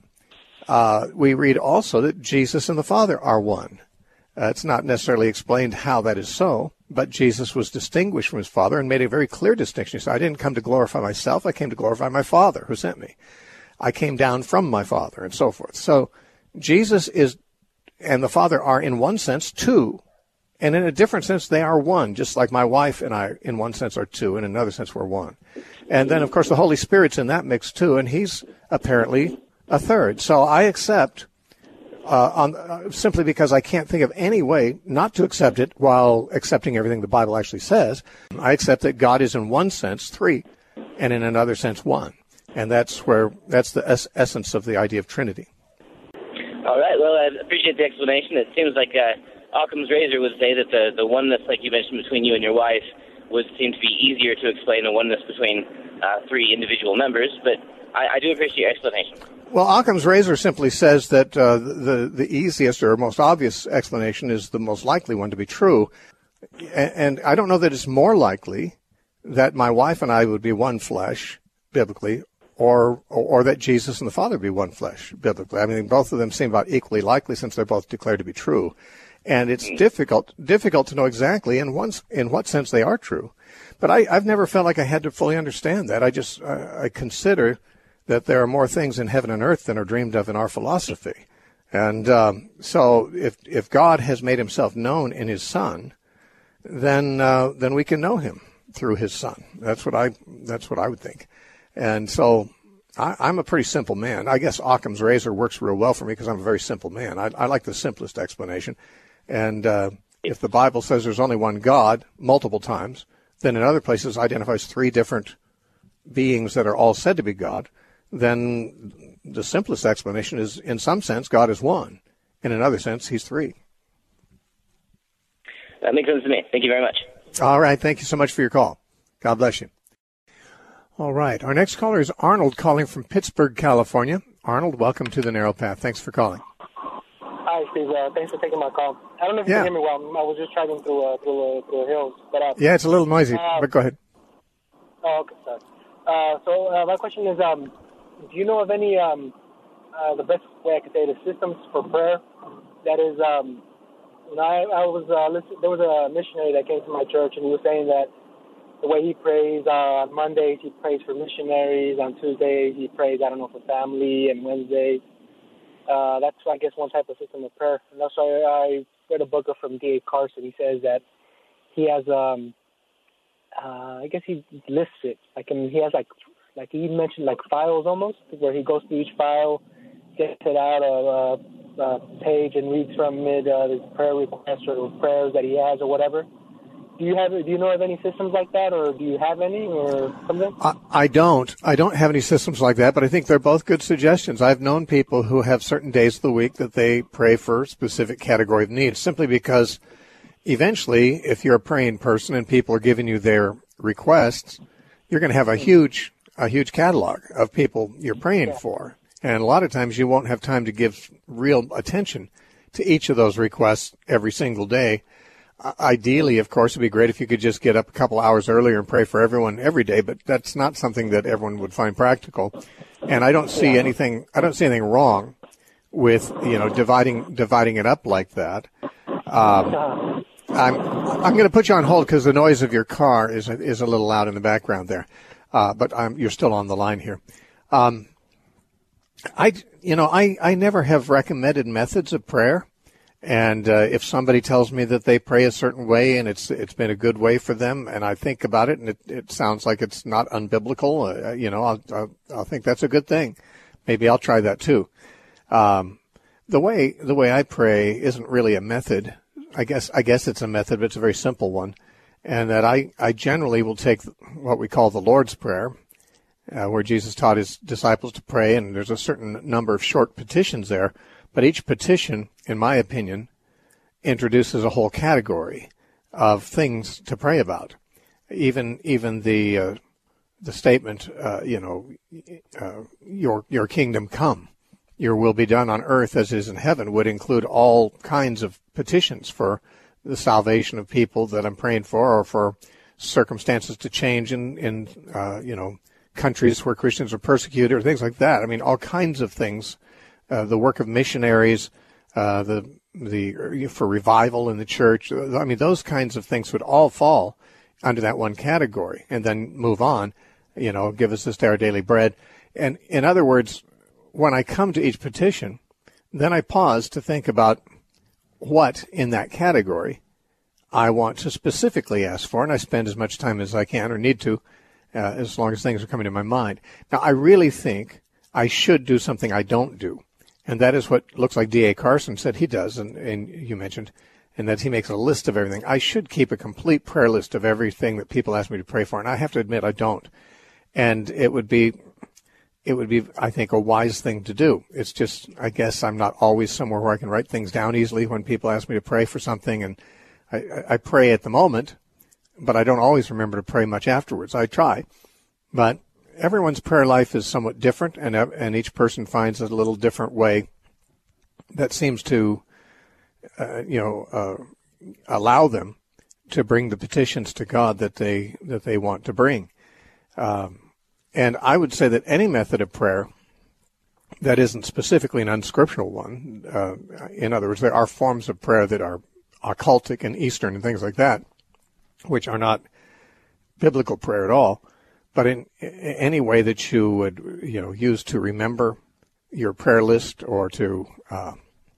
S2: uh, we read also that Jesus and the Father are one. Uh, it's not necessarily explained how that is so, but Jesus was distinguished from His Father and made a very clear distinction. He said, I didn't come to glorify myself. I came to glorify my Father who sent me. I came down from my Father, and so forth. So Jesus is and the Father are in one sense two, and in a different sense they are one, just like my wife and I in one sense are two, and in another sense we're one. And then, of course, the Holy Spirit's in that mix too, and He's apparently a third. So I accept, uh, on, uh, simply because I can't think of any way not to accept it while accepting everything the Bible actually says, I accept that God is in one sense three, and in another sense one. And that's where, that's the es- essence of the idea of Trinity.
S9: All right. Well, I appreciate the explanation. It seems like uh, Occam's razor would say that the, the oneness, like you mentioned, between you and your wife would seem to be easier to explain than oneness between uh, three individual members. But I, I do appreciate your explanation.
S2: Well, Occam's razor simply says that uh, the the easiest or most obvious explanation is the most likely one to be true. And, and I don't know that it's more likely that my wife and I would be one flesh, biblically, or, or or that Jesus and the Father be one flesh, biblically. I mean, both of them seem about equally likely since they're both declared to be true. And it's difficult difficult to know exactly in one, in what sense they are true. But I, I've never felt like I had to fully understand that. I just I, I consider that there are more things in heaven and earth than are dreamed of in our philosophy. And um, so if if God has made himself known in his Son, then uh, then we can know him through his Son. That's what I that's what I would think. And so I, I'm a pretty simple man. I guess Occam's razor works real well for me because I'm a very simple man. I, I like the simplest explanation. And uh, if the Bible says there's only one God multiple times, then in other places identifies three different beings that are all said to be God, then the simplest explanation is, in some sense, God is one. In another sense, he's three.
S9: That makes sense to me. Thank you very much.
S2: All right. Thank you so much for your call. God bless you. All right. Our next caller is Arnold calling from Pittsburgh, California. Arnold, welcome to the Narrow Path. Thanks for calling.
S10: Hi, Steve. Uh, thanks for taking my call. I don't know if you
S2: yeah.
S10: can hear me well. I was just driving through uh, through, uh, through the hills. But, uh,
S2: yeah, it's a little noisy, uh, but go ahead.
S10: Oh, okay, sorry. Uh, so uh, my question is, um, do you know of any, um, uh, the best way I could say, the systems for prayer? That is, um, you know, I, I was uh, listen, there was a missionary that came to my church, and he was saying that the way he prays uh, on Mondays, he prays for missionaries. On Tuesdays, he prays, I don't know, for family, and Wednesdays. Uh, that's, I guess, one type of system of prayer. And also, I, I read a book from D A Carson. He says that he has, um, uh, I guess he lists it. Like, I mean, he has, like, like he mentioned, like, files almost, where he goes through each file, gets it out of a, a page and reads from it, uh, his prayer requests or prayers that he has or whatever. Do you have? Do you know of any systems like that, or do you have any, or something?
S2: I, I don't. I don't have any systems like that, but I think they're both good suggestions. I've known people who have certain days of the week that they pray for a specific category of needs, simply because eventually, if you're a praying person and people are giving you their requests, you're going to have a huge, a huge catalog of people you're praying yeah. for, and a lot of times you won't have time to give real attention to each of those requests every single day. Ideally, of course, it would be great if you could just get up a couple hours earlier and pray for everyone every day, but that's not something that everyone would find practical. And I don't see anything, I don't see anything wrong with, you know, dividing, dividing it up like that. Um, I'm, I'm going to put you on hold because the noise of your car is, is a little loud in the background there. Uh, but I'm, you're still on the line here. Um, I, you know, I, I never have recommended methods of prayer. And uh, if somebody tells me that they pray a certain way and it's it's been a good way for them, and I think about it and it, it sounds like it's not unbiblical, uh, you know, I'll, I'll I'll think that's a good thing. Maybe I'll try that too. Um, the way the way I pray isn't really a method. I guess I guess it's a method, but it's a very simple one. And that I I generally will take what we call the Lord's Prayer, uh, where Jesus taught his disciples to pray, and there's a certain number of short petitions there. But each petition, in my opinion, introduces a whole category of things to pray about. Even even the uh, the statement, uh, you know, uh, your your kingdom come, your will be done on earth as is in heaven, would include all kinds of petitions for the salvation of people that I'm praying for, or for circumstances to change in in uh, you know countries where Christians are persecuted, or things like that. I mean, all kinds of things. Uh, the work of missionaries, uh, the the for revival in the church. I mean, those kinds of things would all fall under that one category, and then move on. You know, give us this day our daily bread. And in other words, when I come to each petition, then I pause to think about what in that category I want to specifically ask for, and I spend as much time as I can or need to, uh, as long as things are coming to my mind. Now, I really think I should do something I don't do. And that is what looks like D A Carson said he does, and, and you mentioned, and that he makes a list of everything. I should keep a complete prayer list of everything that people ask me to pray for, and I have to admit I don't. And it would be, it would be, I think, a wise thing to do. It's just, I guess I'm not always somewhere where I can write things down easily when people ask me to pray for something, and I, I pray at the moment, but I don't always remember to pray much afterwards. I try, but everyone's prayer life is somewhat different, and and each person finds a little different way that seems to, uh, you know, uh, allow them to bring the petitions to God that they that they want to bring. Um, and I would say that any method of prayer that isn't specifically an unscriptural one, uh, in other words, there are forms of prayer that are occultic and Eastern and things like that, which are not biblical prayer at all. But in any way that you would, you know, use to remember your prayer list or to uh,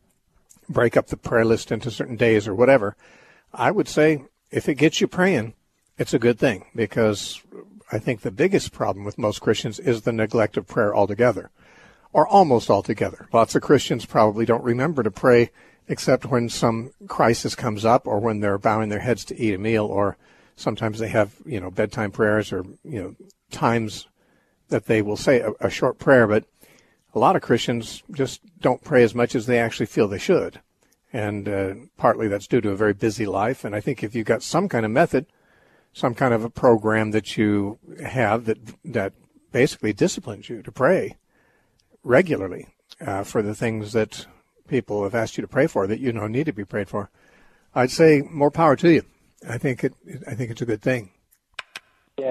S2: break up the prayer list into certain days or whatever, I would say if it gets you praying, it's a good thing, because I think the biggest problem with most Christians is the neglect of prayer altogether, or almost altogether. Lots of Christians probably don't remember to pray except when some crisis comes up, or when they're bowing their heads to eat a meal, or sometimes they have, you know, bedtime prayers, or, you know, times that they will say a, a short prayer. But a lot of Christians just don't pray as much as they actually feel they should. And uh, partly that's due to a very busy life. And I think if you've got some kind of method, some kind of a program that you have that that basically disciplines you to pray regularly uh, for the things that people have asked you to pray for, that you know need to be prayed for, I'd say more power to you. I think it. I think it's a good thing.
S10: Yeah,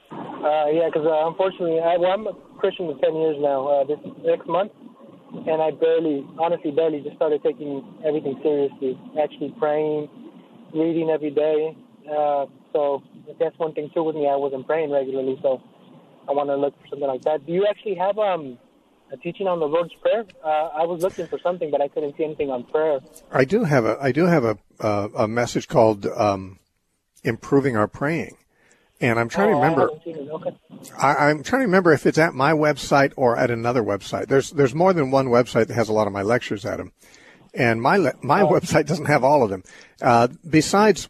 S10: uh, yeah. Because uh, unfortunately, I, well, I'm a Christian for ten years now. Uh, this next month, and I barely, honestly, barely just started taking everything seriously. Actually praying, reading every day. Uh, so that's one thing too with me. I wasn't praying regularly, so I want to look for something like that. Do you actually have um? a teaching on the Lord's Prayer? Uh, I was looking for something, but I couldn't see anything on prayer.
S2: I do have a I do have a uh, a message called um, "Improving Our Praying," and I'm trying
S10: oh,
S2: to remember.
S10: I it. Okay.
S2: I, I'm trying to remember if it's at my website or at another website. There's there's more than one website that has a lot of my lectures at them, and my my oh. website doesn't have all of them. Uh, besides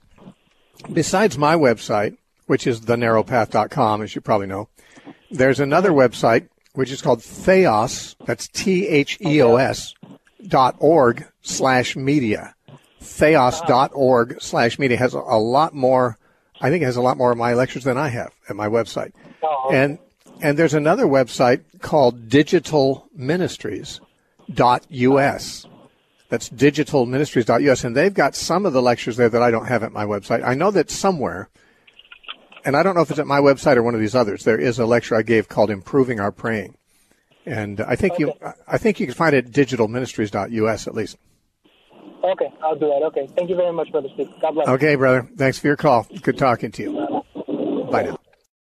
S2: besides my website, which is the narrow path dot com, as you probably know, there's another website which is called Theos, that's T H E O S, dot org slash media. Theos dot org slash media has a, a lot more, I think it has a lot more of my lectures than I have at my website. And and there's another website called digital ministries dot U S. That's digital ministries dot U S, and they've got some of the lectures there that I don't have at my website. I know that somewhere, and I don't know if it's at my website or one of these others, there is a lecture I gave called Improving Our Praying. And I think okay. you I think you can find it at digital ministries dot U S at least.
S10: Okay, I'll do that. Okay. Thank you very much, Brother Steve. God bless.
S2: Okay, brother. Thanks for your call. Good talking to you. Bye now.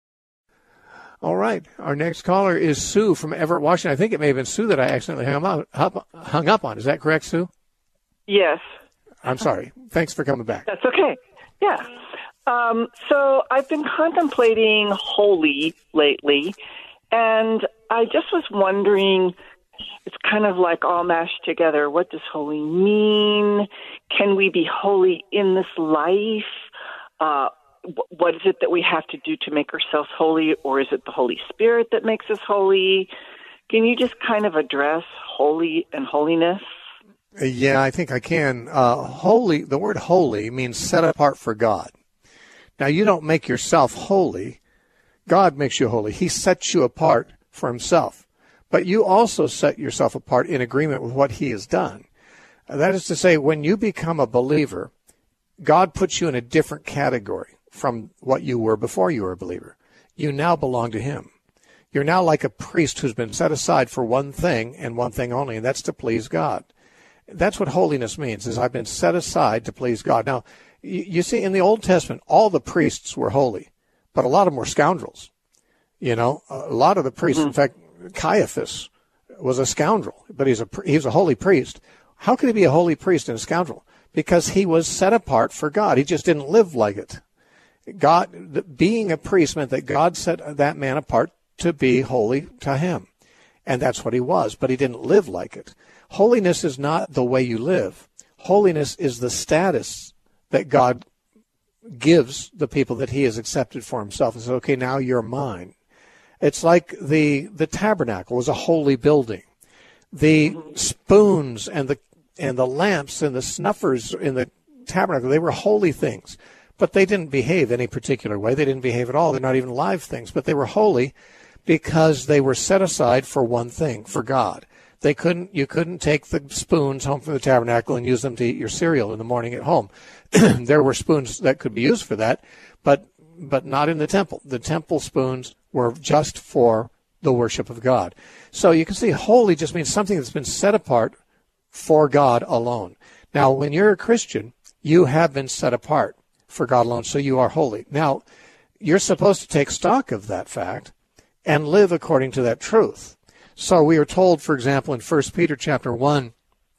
S2: All right. Our next caller is Sue from Everett, Washington. I think it may have been Sue that I accidentally hung up, hung up on. Is that correct, Sue?
S11: Yes.
S2: I'm sorry. Thanks for coming back.
S11: That's okay. Yeah. Um, so I've been contemplating holy lately, and I just was wondering, it's kind of like all mashed together. What does holy mean? Can we be holy in this life? Uh, what is it that we have to do to make ourselves holy, or is it the Holy Spirit that makes us holy? Can you just kind of address holy and holiness?
S2: Yeah, I think I can. Uh, holy, the word holy means set apart for God. Now, you don't make yourself holy. God makes you holy. He sets you apart for himself. But you also set yourself apart in agreement with what he has done. That is to say, when you become a believer, God puts you in a different category from what you were before you were a believer. You now belong to him. You're now like a priest who's been set aside for one thing and one thing only, and that's to please God. That's what holiness means, is I've been set aside to please God. Now, you see, in the Old Testament, all the priests were holy, but a lot of them were scoundrels. You know, a lot of the priests, mm-hmm. in fact, Caiaphas was a scoundrel, but he's a he's a holy priest. How could he be a holy priest and a scoundrel? Because he was set apart for God. He just didn't live like it. God, being a priest meant that God set that man apart to be holy to him. And that's what he was, but he didn't live like it. Holiness is not the way you live. Holiness is the status that God gives the people that he has accepted for himself and says, okay, now you're mine. It's like the the tabernacle was a holy building. The spoons and the and the lamps and the snuffers in the tabernacle, they were holy things, but they didn't behave any particular way. They didn't behave at all. They're not even live things, but they were holy because they were set aside for one thing, for God. They couldn't. You couldn't take the spoons home from the tabernacle and use them to eat your cereal in the morning at home. There were spoons that could be used for that, but but not in the temple. The temple spoons were just for the worship of God. So you can see holy just means something that's been set apart for God alone. Now, when you're a Christian, you have been set apart for God alone, so you are holy. Now, you're supposed to take stock of that fact and live according to that truth. So we are told, for example, in First Peter chapter one,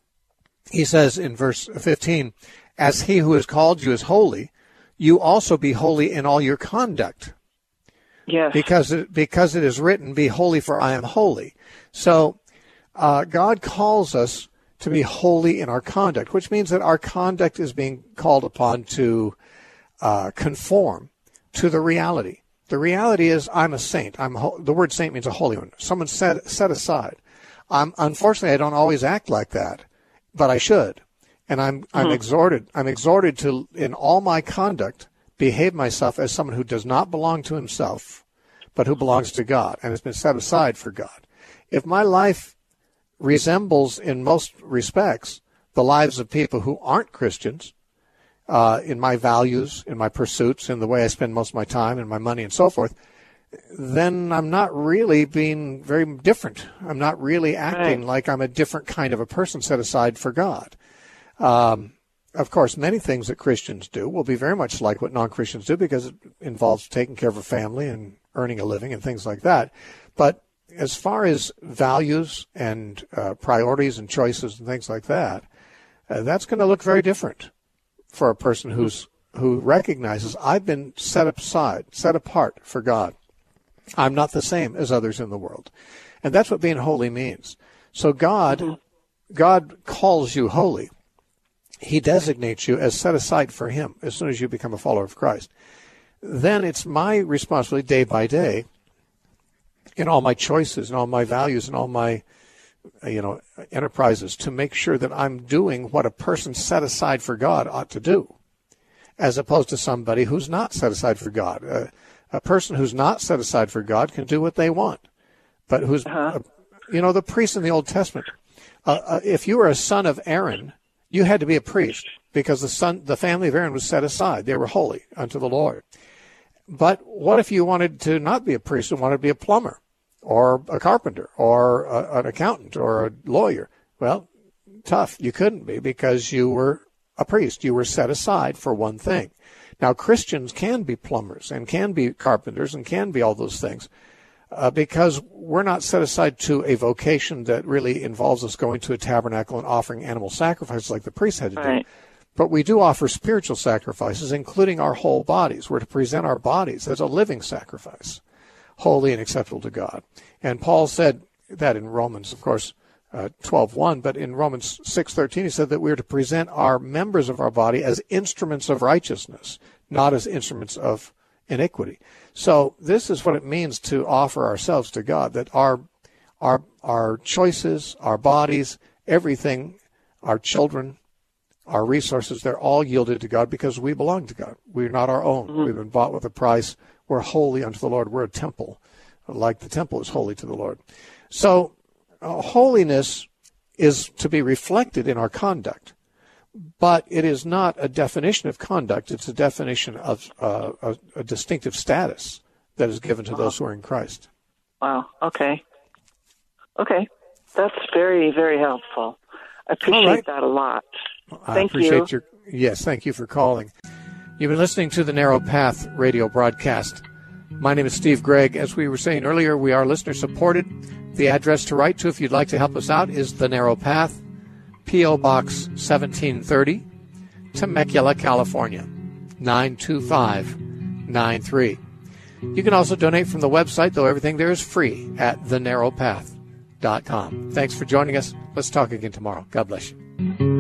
S2: he says in verse fifteen, as he who has called you is holy, you also be holy in all your conduct.
S11: Yes.
S2: Because it, because it is written, be holy for I am holy. So uh, God calls us to be holy in our conduct, which means that our conduct is being called upon to uh, conform to the reality. The reality is I'm a saint. I'm ho- the word saint means a holy one. Someone set, set aside. I'm, unfortunately, I don't always act like that, but I should. And I'm, I'm mm-hmm. exhorted, I'm exhorted to, in all my conduct, behave myself as someone who does not belong to himself, but who belongs to God and has been set aside for God. If my life resembles, in most respects, the lives of people who aren't Christians, uh, in my values, in my pursuits, in the way I spend most of my time and my money and so forth, then I'm not really being very different. I'm not really acting right. like I'm a different kind of a person set aside for God. Um, of course, many things that Christians do will be very much like what non-Christians do because it involves taking care of a family and earning a living and things like that. But as far as values and uh, priorities and choices and things like that, uh, that's going to look very different for a person who's who recognizes I've been set aside, set apart for God. I'm not the same as others in the world. And that's what being holy means. So God, mm-hmm. God calls you holy. He designates you as set aside for him as soon as you become a follower of Christ. Then it's my responsibility day by day in all my choices and all my values and all my, you know, enterprises to make sure that I'm doing what a person set aside for God ought to do, as opposed to somebody who's not set aside for God. Uh, a person who's not set aside for God can do what they want, but who's, uh-huh. uh, you know, the priests in the Old Testament, uh, uh, if you were a son of Aaron, you had to be a priest because the son, the family of Aaron was set aside. They were holy unto the Lord. But what if you wanted to not be a priest and wanted to be a plumber or a carpenter or a, an accountant or a lawyer? Well, tough. You couldn't be because you were a priest. You were set aside for one thing. Now, Christians can be plumbers and can be carpenters and can be all those things uh, because we're not set aside to a vocation that really involves us going to a tabernacle and offering animal sacrifices like the priests had to
S11: right.
S2: do. But we do offer spiritual sacrifices, including our whole bodies. We're to present our bodies as a living sacrifice, holy and acceptable to God. And Paul said that in Romans, of course, uh, twelve one, but in Romans six thirteen, he said that we're to present our members of our body as instruments of righteousness, not as instruments of iniquity. So this is what it means to offer ourselves to God, that our our our choices, our bodies, everything, our children, our resources, they're all yielded to God because we belong to God. We're not our own. Mm-hmm. We've been bought with a price. We're holy unto the Lord. We're a temple, like the temple is holy to the Lord. So uh, holiness is to be reflected in our conduct, but it is not a definition of conduct. It's a definition of uh, a, a distinctive status that is given to wow. those who are in Christ.
S11: Wow. Okay. Okay. That's very, very helpful. I appreciate right. that a lot.
S2: I
S11: Thank
S2: appreciate
S11: you.
S2: your yes, thank you for calling. You've been listening to the Narrow Path radio broadcast. My name is Steve Gregg. As we were saying earlier, we are listener supported. The address to write to if you'd like to help us out is The Narrow Path, P O Box seventeen thirty, Temecula, California, nine two five nine three. You can also donate from the website, though everything there is free, at the narrow path dot com. Thanks for joining us. Let's talk again tomorrow. God bless you.